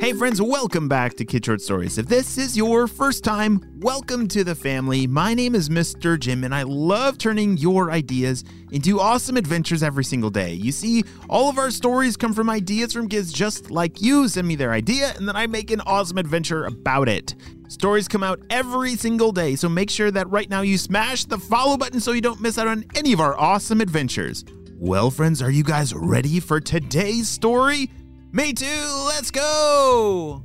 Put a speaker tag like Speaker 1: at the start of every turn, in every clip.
Speaker 1: Hey friends, welcome back to Kid Short Stories. If this is your first time, welcome to the family. My name is Mr. Jim, and I love turning your ideas into awesome adventures every single day. You see, all of our stories come from ideas from kids just like you. Send me their idea, and then I make an awesome adventure about it. Stories come out every single day, so make sure that right now you smash the follow button so you don't miss out on any of our awesome adventures. Well, friends, are you guys ready for today's story? Me too, let's go!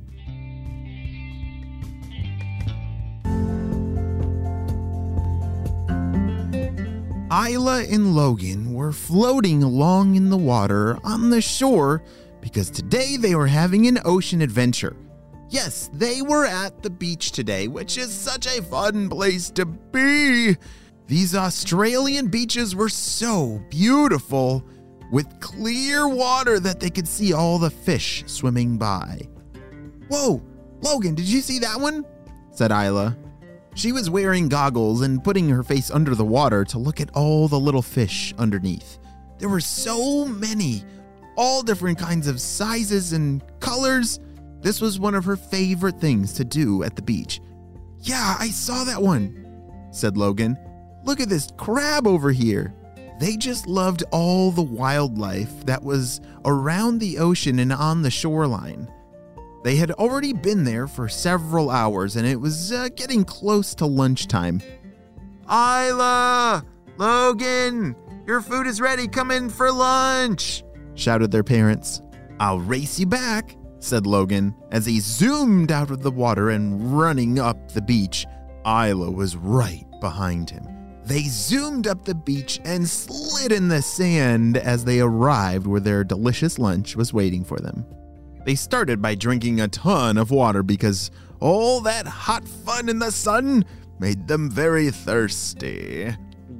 Speaker 1: Isla and Logan were floating along in the water on the shore because today they were having an ocean adventure. Yes, they were at the beach today, which is such a fun place to be. These Australian beaches were so beautiful, with clear water that they could see all the fish swimming by. Whoa, Logan, did you see that one? Said Isla. She was wearing goggles and putting her face under the water to look at all the little fish underneath. There were so many, all different kinds of sizes and colors. This was one of her favorite things to do at the beach. Yeah, I saw that one, said Logan. Look at this crab over here. They just loved all the wildlife that was around the ocean and on the shoreline. They had already been there for several hours, and it was getting close to lunchtime. Isla! Logan! Your food is ready. Come in for lunch! Shouted their parents. I'll race you back, said Logan, as he zoomed out of the water and running up the beach. Isla was right behind him. They zoomed up the beach and slid in the sand as they arrived where their delicious lunch was waiting for them. They started by drinking a ton of water because all that hot fun in the sun made them very thirsty.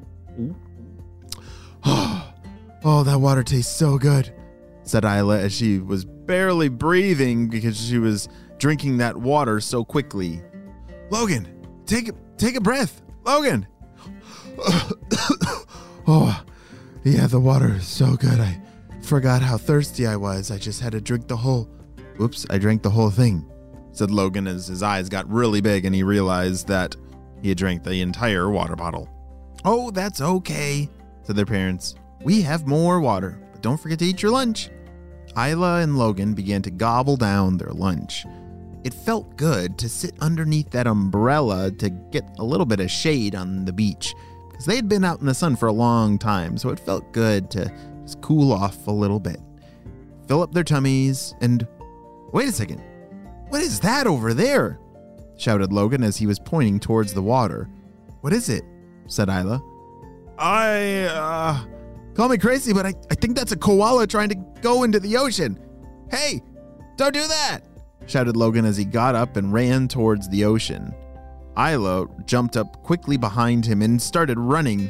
Speaker 1: Oh, that water tastes so good, said Isla as she was barely breathing because she was drinking that water so quickly. Logan, take a breath. Logan. Oh, yeah, the water is so good. I forgot how thirsty I was. I just had to drink the whole... Oops, I drank the whole thing, said Logan as his eyes got really big and he realized that he had drank the entire water bottle. Oh, that's okay, said their parents. We have more water, but don't forget to eat your lunch. Isla and Logan began to gobble down their lunch. It felt good to sit underneath that umbrella to get a little bit of shade on the beach, because they had been out in the sun for a long time, so it felt good to just cool off a little bit. Fill up their tummies, and wait a second. What is that over there? Shouted Logan as he was pointing towards the water. What is it? Said Isla. Call me crazy, but I think that's a koala trying to go into the ocean. Hey, don't do that! Shouted Logan as he got up and ran towards the ocean. Isla jumped up quickly behind him and started running.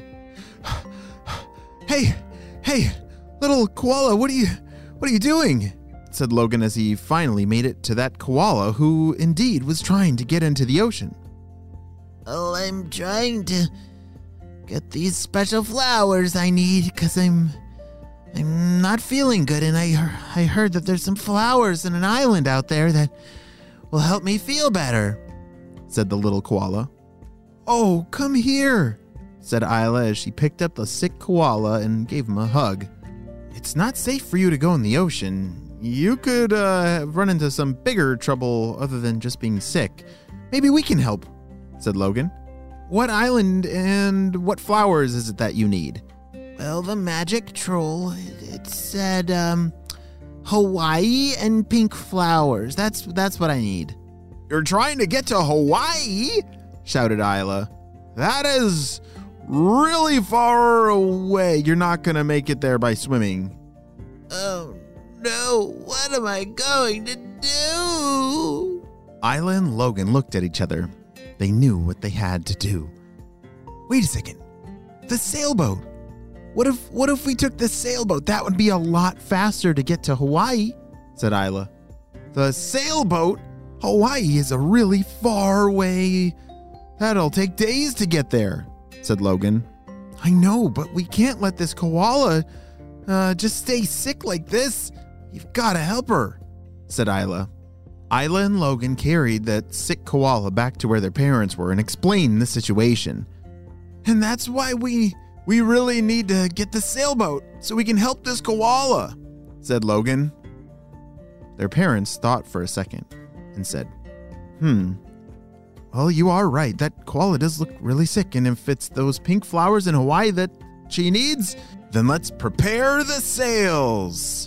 Speaker 1: Hey, little koala, what are you doing? Said Logan as he finally made it to that koala who indeed was trying to get into the ocean. Oh, I'm trying to get these special flowers I need because I'm not feeling good, and I heard that there's some flowers in an island out there that will help me feel better, said the little koala. Oh, come here, said Isla as she picked up the sick koala and gave him a hug. It's not safe for you to go in the ocean. You could run into some bigger trouble other than just being sick. Maybe we can help, said Logan. What island and what flowers is it that you need? Well, the magic troll, it said Hawaii and pink flowers. That's what I need. You're trying to get to Hawaii? Shouted Isla. That is really far away. You're not going to make it there by swimming. Oh, no. What am I going to do? Isla and Logan looked at each other. They knew what they had to do. Wait a second. The sailboat. What if we took the sailboat? That would be a lot faster to get to Hawaii, said Isla. The sailboat? Hawaii is a really far way. That'll take days to get there, said Logan. I know, but we can't let this koala just stay sick like this. You've got to help her, said Isla. Isla and Logan carried that sick koala back to where their parents were and explained the situation. "And that's why we really need to get the sailboat so we can help this koala," said Logan. Their parents thought for a second and said, Well, you are right. That koala does look really sick, and if it's those pink flowers in Hawaii that she needs, then let's prepare the sails."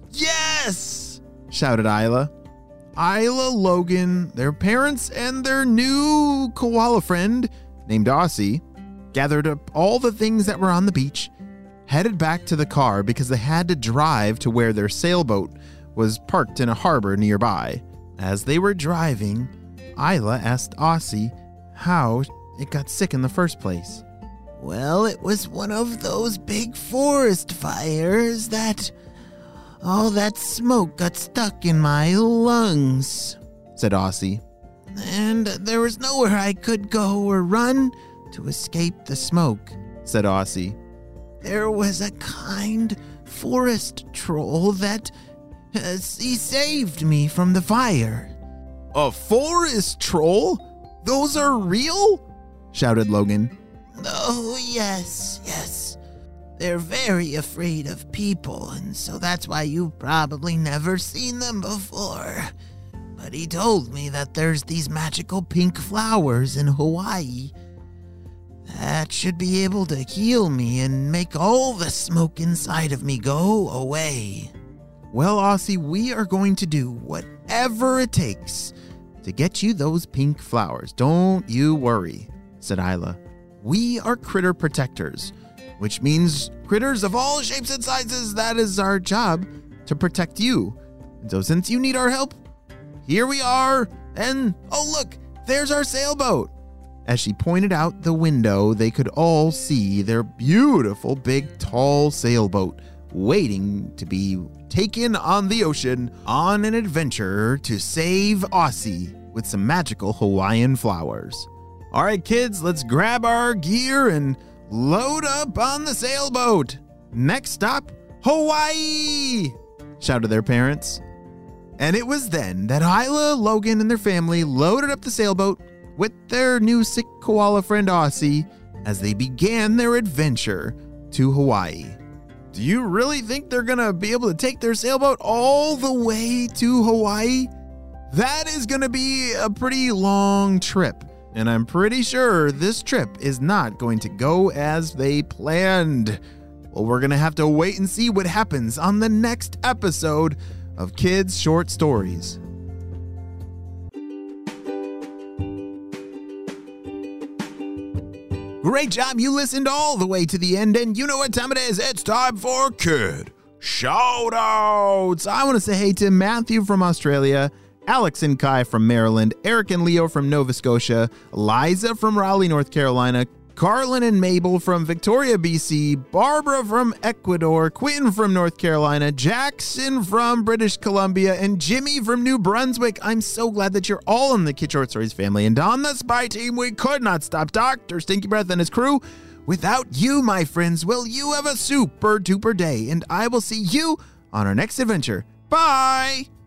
Speaker 1: "Yes!" shouted Isla. Isla, Logan, their parents, and their new koala friend named Aussie gathered up all the things that were on the beach, headed back to the car because they had to drive to where their sailboat was parked in a harbor nearby. As they were driving, Isla asked Aussie how it got sick in the first place.
Speaker 2: "Well, it was one of those big forest fires that all that smoke got stuck in my lungs,"
Speaker 1: said Aussie.
Speaker 2: "And there was nowhere I could go or run to escape the smoke,"
Speaker 1: said Aussie.
Speaker 2: "There was a kind forest troll that he saved me from the fire."
Speaker 1: "A forest troll? Those are real?" shouted Logan.
Speaker 2: "Oh, yes. They're very afraid of people, and so that's why you've probably never seen them before. But he told me that there's these magical pink flowers in Hawaii that should be able to heal me and make all the smoke inside of me go away."
Speaker 1: "Well, Aussie, we are going to do whatever it takes to get you those pink flowers. Don't you worry," said Isla. "We are critter protectors, which means critters of all shapes and sizes. That is our job, to protect you. And so since you need our help, here we are. And oh, look, there's our sailboat." As she pointed out the window, they could all see their beautiful, big, tall sailboat waiting to be taken on the ocean on an adventure to save Aussie with some magical Hawaiian flowers. "All right, kids, let's grab our gear and load up on the sailboat. Next stop, Hawaii!" shouted their parents. And it was then that Isla, Logan, and their family loaded up the sailboat with their new sick koala friend Aussie as they began their adventure to Hawaii. Do you really think they're gonna be able to take their sailboat all the way to Hawaii? That is gonna be a pretty long trip, and I'm pretty sure this trip is not going to go as they planned. Well, we're gonna have to wait and see what happens on the next episode of Kids Short Stories. Great job, you listened all the way to the end, and you know what time it is. It's time for Kid Shoutouts. I want to say hey to Matthew from Australia, Alex and Kai from Maryland, Eric and Leo from Nova Scotia, Liza from Raleigh, North Carolina, Carlin and Mabel from Victoria, BC, Barbara from Ecuador, Quentin from North Carolina, Jackson from British Columbia, and Jimmy from New Brunswick. I'm so glad that you're all in the Kid Short Stories family. And on the Spy Team, we could not stop Dr. Stinky Breath and his crew without you, my friends. Will you have a super duper day? And I will see you on our next adventure. Bye!